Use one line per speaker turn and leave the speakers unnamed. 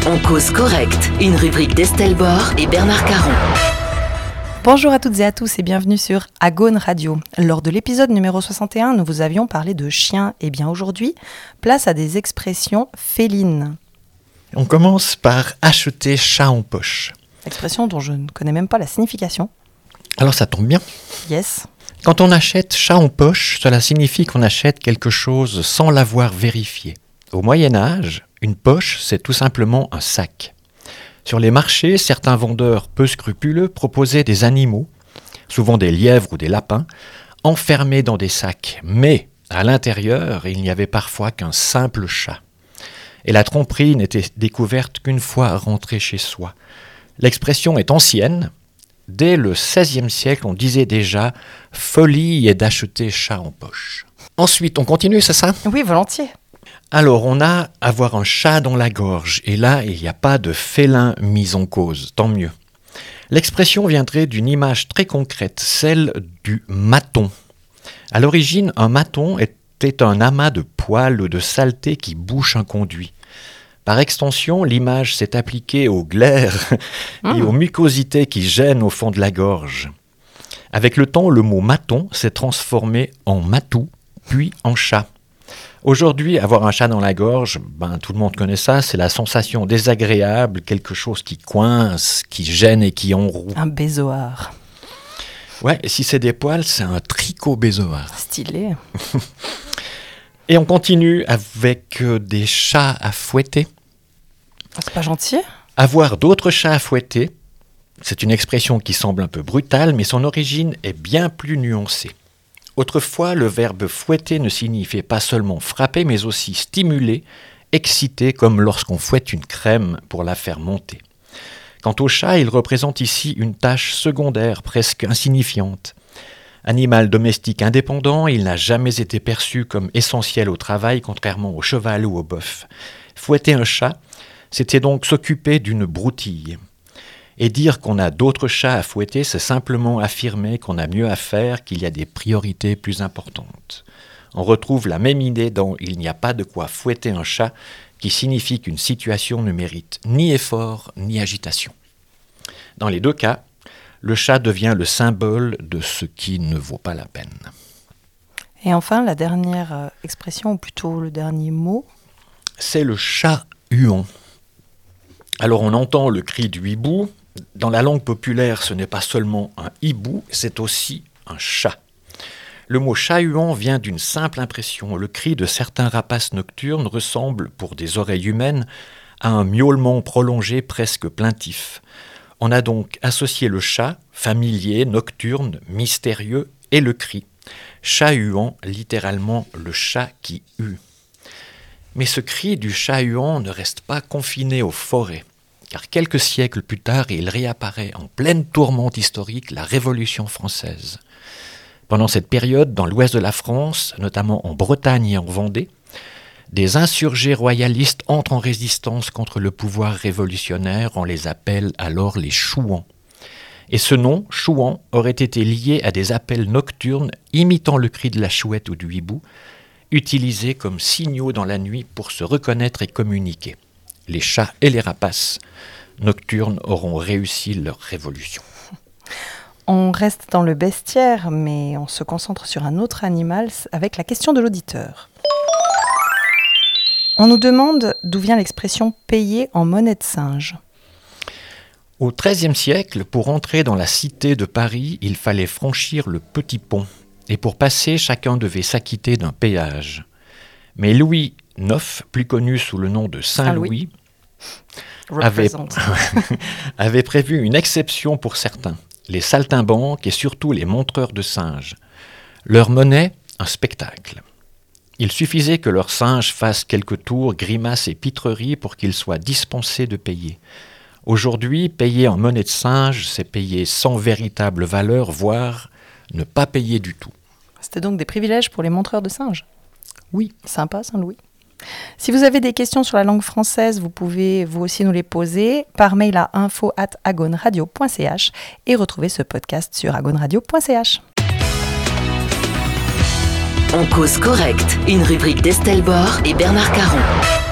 On cause correct, une rubrique d'Estelle Bord et Bernard Caron.
Bonjour à toutes et à tous et bienvenue sur Agone Radio. Lors de l'épisode numéro 61, nous vous avions parlé de chiens. Et bien aujourd'hui, place à des expressions félines.
On commence par acheter chat en poche.
Expression dont je ne connais même pas la signification.
Alors ça tombe bien.
Yes.
Quand on achète chat en poche, cela signifie qu'on achète quelque chose sans l'avoir vérifié. Au Moyen-Âge, une poche, c'est tout simplement un sac. Sur les marchés, certains vendeurs peu scrupuleux proposaient des animaux, souvent des lièvres ou des lapins, enfermés dans des sacs. Mais à l'intérieur, il n'y avait parfois qu'un simple chat. Et la tromperie n'était découverte qu'une fois rentré chez soi. L'expression est ancienne. Dès le XVIe siècle, on disait déjà « folie est d'acheter chat en poche ». Ensuite, on continue, c'est ça ?
Oui, volontiers.
Alors, on a avoir un chat dans la gorge, et là, il n'y a pas de félin mis en cause, tant mieux. L'expression viendrait d'une image très concrète, celle du maton. À l'origine, un maton était un amas de poils ou de saleté qui bouche un conduit. Par extension, l'image s'est appliquée aux glaires et aux mucosités qui gênent au fond de la gorge. Avec le temps, le mot maton s'est transformé en matou, puis en chat. Aujourd'hui, avoir un chat dans la gorge, tout le monde connaît ça, c'est la sensation désagréable, quelque chose qui coince, qui gêne et qui enroue.
Un bézoard.
Ouais, et si c'est des poils, c'est un tricot bézoard.
Stylé.
Et on continue avec des chats à fouetter.
C'est pas gentil.
Avoir d'autres chats à fouetter, c'est une expression qui semble un peu brutale, mais son origine est bien plus nuancée. Autrefois, le verbe fouetter ne signifiait pas seulement frapper, mais aussi stimuler, exciter, comme lorsqu'on fouette une crème pour la faire monter. Quant au chat, il représente ici une tâche secondaire, presque insignifiante. Animal domestique indépendant, il n'a jamais été perçu comme essentiel au travail, contrairement au cheval ou au bœuf. Fouetter un chat, c'était donc s'occuper d'une broutille. Et dire qu'on a d'autres chats à fouetter, c'est simplement affirmer qu'on a mieux à faire, qu'il y a des priorités plus importantes. On retrouve la même idée dans « il n'y a pas de quoi fouetter un chat », qui signifie qu'une situation ne mérite ni effort ni agitation. Dans les deux cas, le chat devient le symbole de ce qui ne vaut pas la peine.
Et enfin, la dernière expression, ou plutôt le dernier mot.
C'est le chat huant. Alors on entend le cri du hibou. Dans la langue populaire, ce n'est pas seulement un hibou, c'est aussi un chat. Le mot chat-huant vient d'une simple impression. Le cri de certains rapaces nocturnes ressemble, pour des oreilles humaines, à un miaulement prolongé presque plaintif. On a donc associé le chat, familier, nocturne, mystérieux, et le cri. Chat-huant, littéralement le chat qui hue. Mais ce cri du chat-huant ne reste pas confiné aux forêts. Car quelques siècles plus tard, il réapparaît en pleine tourmente historique, la Révolution française. Pendant cette période, dans l'ouest de la France, notamment en Bretagne et en Vendée, des insurgés royalistes entrent en résistance contre le pouvoir révolutionnaire, on les appelle alors les chouans. Et ce nom, chouan, aurait été lié à des appels nocturnes imitant le cri de la chouette ou du hibou, utilisés comme signaux dans la nuit pour se reconnaître et communiquer. Les chats et les rapaces nocturnes auront réussi leur révolution.
On reste dans le bestiaire, mais on se concentre sur un autre animal avec la question de l'auditeur. On nous demande d'où vient l'expression « payer en monnaie de singe ».
Au XIIIe siècle, pour entrer dans la cité de Paris, il fallait franchir le petit pont. Et pour passer, chacun devait s'acquitter d'un péage. Mais Louis IX, plus connu sous le nom de Saint-Louis, avait prévu une exception pour certains, les saltimbanques et surtout les montreurs de singes. Leur monnaie, un spectacle. Il suffisait que leur singe fasse quelques tours, grimaces et pitreries pour qu'ils soient dispensés de payer. Aujourd'hui, payer en monnaie de singe, c'est payer sans véritable valeur, voire ne pas payer du tout.
C'était donc des privilèges pour les montreurs de singes.
Oui.
Sympa, Saint-Louis. Si vous avez des questions sur la langue française, vous pouvez vous aussi nous les poser par mail à info@agoneradio.ch et retrouver ce podcast sur agoneradio.ch.
On cause correct, une rubrique d'Estelle Bord et Bernard Caron.